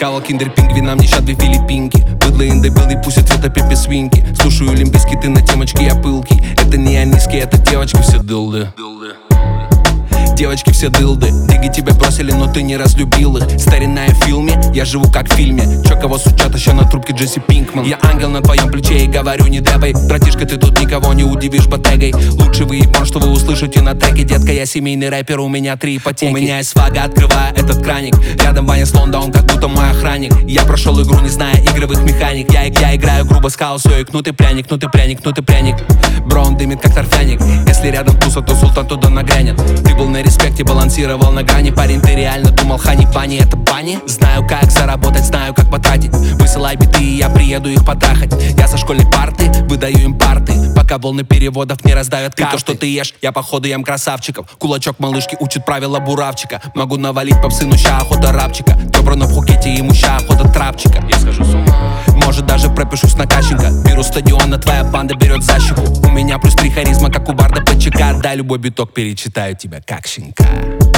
Хавал киндер пингвинам, не щадли филиппинки. Быдло индебилды, пусть цвета пепе свинки. Слушаю олимпийский, ты на темочке, я пылкий. Это не аниские, это девочки все дылды. Девочки все дылды. Диги тебя бросили, но ты не разлюбил их. Старинная в фильме, я живу как в фильме. Чё кого сучат еще на трубке Джесси Пинкман. Я ангел на твоем плече и говорю не дэбай. Братишка, ты тут никого не удивишь ботегой. Лучший выебон, что вы услышите на треке. Детка, я семейный рэпер, у меня 3 ипотеки. У меня есть свага, открываю этот краник. Рядом Ваня Слон, да он как будто мой охранник. Я прошел игру, не зная игровых механик. Я играю грубо с хаосом, и кнутый пряник, кнутый пряник, кнутый пряник. Бро, он дымит как торфяник. Если рядом туса, то султан туда нагрянет. Ты был на респекте, балансировал на грани. Парень, ты реально думал, хани-бани, это бани? Знаю, как заработать, знаю, как потратить. Высылай биты, и я приеду их потрахать. Я со школьной парты, выдаю им парты. Пока волны переводов не раздавят карты. То, что ты ешь, я походу ем красавчиков. Кулачок малышки учит правила буравчика. Могу навалить попсы, но ща охота рапчика. Добро на Пхукете, ему ща охота трапчика. Я схожу с ума. Может даже пропишусь на Кащенко. Беру стадион, а твоя банда берет за щеку. У меня +3 харизма, как у Барда ПЧК. Дай любой биток, перечитаю тебя как щенка.